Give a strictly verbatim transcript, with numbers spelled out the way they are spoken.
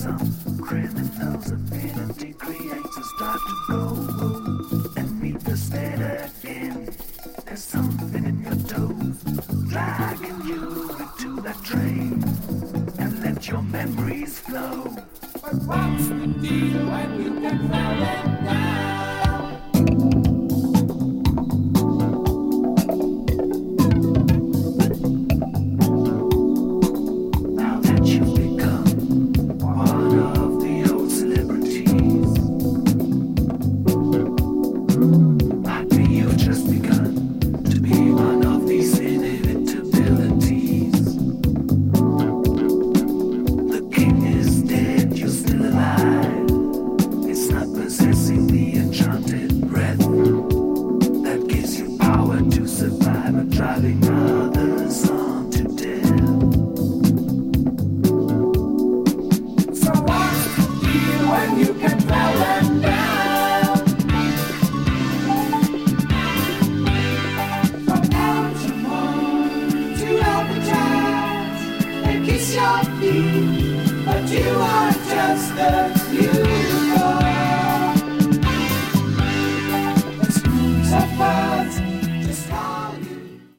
Some criminals, affinity creators start to go and meet the state again. There's something in your toes dragging you into that train, and let your memories flow. But what's the deal when you get falling down? But you are just the